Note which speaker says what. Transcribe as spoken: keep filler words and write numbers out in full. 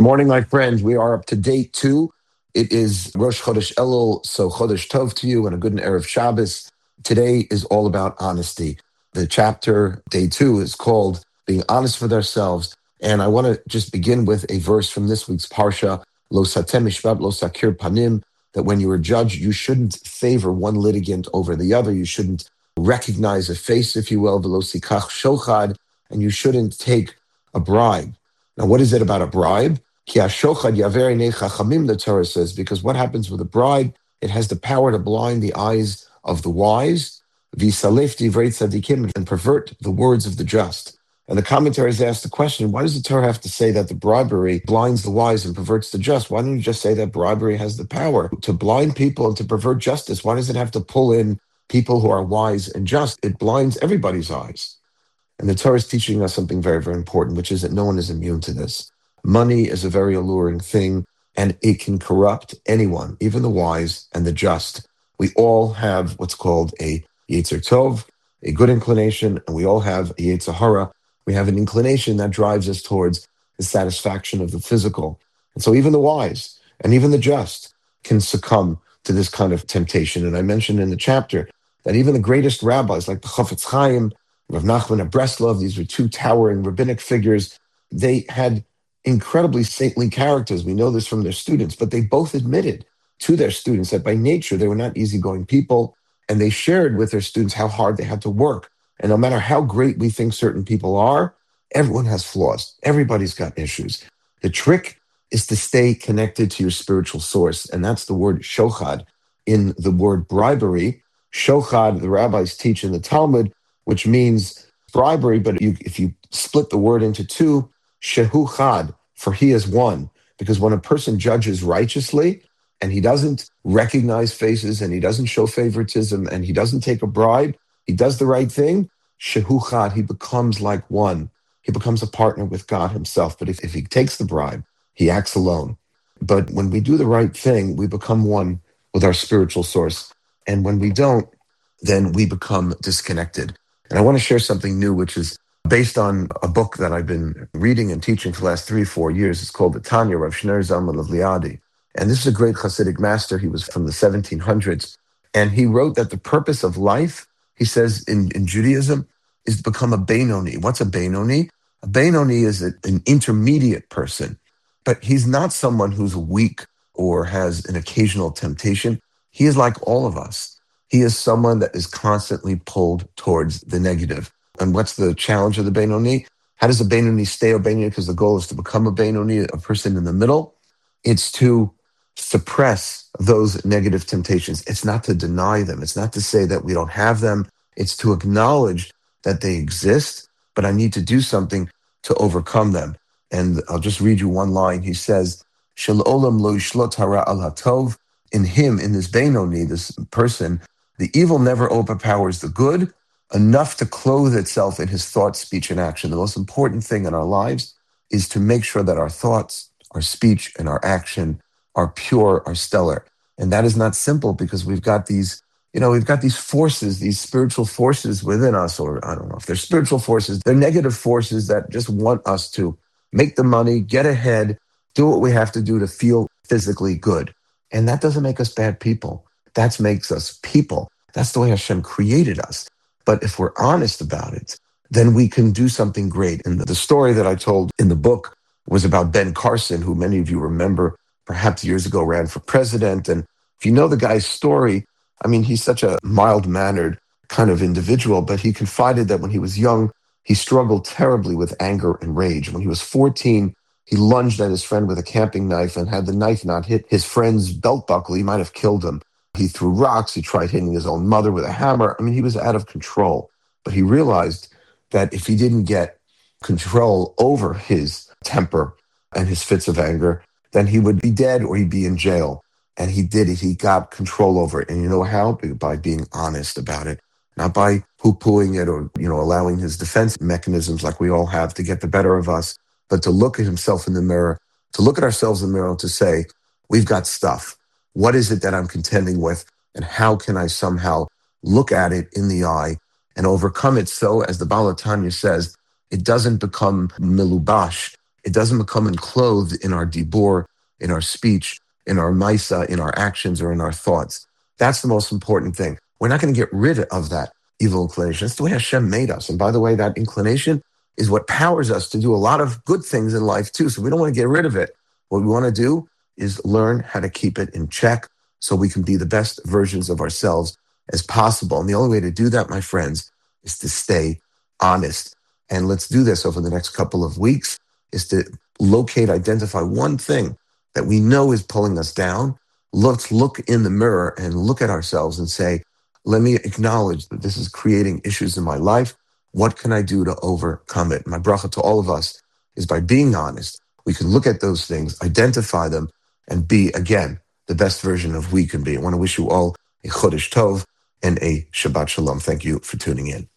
Speaker 1: Good morning, my friends. We are up to day two. It is Rosh Chodesh Elul, so Chodesh Tov to you and a good Erev Shabbos. Today is all about honesty. The chapter, day two, is called Being Honest with Ourselves. And I want to just begin with a verse from this week's Parsha, Lo satem mishpat, lo sakir panim, that when you're a judge, you shouldn't favor one litigant over the other. You shouldn't recognize a face, if you will, velo sikach shochad, and you shouldn't take a bribe. Now, what is it about a bribe? Ki hashochad yaver einei chachamim, the Torah says, because what happens with a bribe? It has the power to blind the eyes of the wise, v'salef divrei tzadikim, and pervert the words of the just. And the commentaries ask the question, why does the Torah have to say that the bribery blinds the wise and perverts the just? Why don't you just say that bribery has the power to blind people and to pervert justice? Why does it have to pull in people who are wise and just? It blinds everybody's eyes. And the Torah is teaching us something very, very important, which is that no one is immune to this. Money is a very alluring thing, and it can corrupt anyone, even the wise and the just. We all have what's called a Yetzer Tov, a good inclination, and we all have a Yetzer Hara. We have an inclination that drives us towards the satisfaction of the physical. And so even the wise and even the just can succumb to this kind of temptation. And I mentioned in the chapter that even the greatest rabbis, like the Chafetz Chaim, Rav Nachman of Breslov, these were two towering rabbinic figures. They had incredibly saintly characters. We know this from their students, but they both admitted to their students that by nature they were not easygoing people, and they shared with their students how hard they had to work. And no matter how great we think certain people are, everyone has flaws. Everybody's got issues. The trick is to stay connected to your spiritual source, and that's the word shochad. In the word bribery, shochad, the rabbis teach in the Talmud, which means bribery, but you, if you split the word into two, shehu chad, for he is one. Because when a person judges righteously and he doesn't recognize faces and he doesn't show favoritism and he doesn't take a bribe, he does the right thing, shehu chad, he becomes like one. He becomes a partner with God himself. But if, if he takes the bribe, he acts alone. But when we do the right thing, we become one with our spiritual source. And when we don't, then we become disconnected. And I want to share something new, which is based on a book that I've been reading and teaching for the last three, four years. It's called the Tanya, Rav Shneur Zalman of Liadi. And this is a great Hasidic master. He was from the seventeen hundreds. And he wrote that the purpose of life, he says in, in Judaism, is to become a Benoni. What's a Benoni? A Benoni is a, an intermediate person, but he's not someone who's weak or has an occasional temptation. He is like all of us. He is someone that is constantly pulled towards the negative. And what's the challenge of the Benoni? How does a Benoni stay a Benoni? Because the goal is to become a Benoni, a person in the middle. It's to suppress those negative temptations. It's not to deny them. It's not to say that we don't have them. It's to acknowledge that they exist, but I need to do something to overcome them. And I'll just read you one line. He says, Shel olam lo yishlot hara al hatov. In him, in this Benoni, this person, the evil never overpowers the good, enough to clothe itself in his thought, speech, and action. The most important thing in our lives is to make sure that our thoughts, our speech, and our action are pure, are stellar. And that is not simple because we've got these, you know, we've got these forces, these spiritual forces within us, or I don't know if they're spiritual forces, they're negative forces that just want us to make the money, get ahead, do what we have to do to feel physically good. And that doesn't make us bad people. That makes us people. That's the way Hashem created us. But if we're honest about it, then we can do something great. And the story that I told in the book was about Ben Carson, who many of you remember perhaps years ago ran for president. And if you know the guy's story, I mean, he's such a mild-mannered kind of individual, but he confided that when he was young, he struggled terribly with anger and rage. When he was fourteen, he lunged at his friend with a camping knife, and had the knife not hit his friend's belt buckle, he might have killed him. He threw rocks. He tried hitting his own mother with a hammer. I mean, he was out of control. But he realized that if he didn't get control over his temper and his fits of anger, then he would be dead or he'd be in jail. And he did it. He got control over it. And you know how? By being honest about it, not by poo-pooing it or, you know, allowing his defense mechanisms like we all have to get the better of us, but to look at himself in the mirror, to look at ourselves in the mirror and to say, we've got stuff. What is it that I'm contending with, and how can I somehow look at it in the eye and overcome it so, as the Baal HaTanya says, it doesn't become milubash, It doesn't become enclosed in our dibor, in our speech, in our maisa, in our actions, or in our thoughts. That's the most important thing. We're not going to get rid of that evil inclination. That's the way Hashem made us. And by the way, that inclination is what powers us to do a lot of good things in life too. So we don't want to get rid of it. What we want to do is learn how to keep it in check so we can be the best versions of ourselves as possible. And the only way to do that, my friends, is to stay honest. And let's do this over the next couple of weeks, is to locate, identify one thing that we know is pulling us down. Let's look in the mirror and look at ourselves and say, let me acknowledge that this is creating issues in my life. What can I do to overcome it? My bracha to all of us is by being honest, we can look at those things, identify them, and be, again, the best version of we can be. I want to wish you all a Chodesh Tov and a Shabbat Shalom. Thank you for tuning in.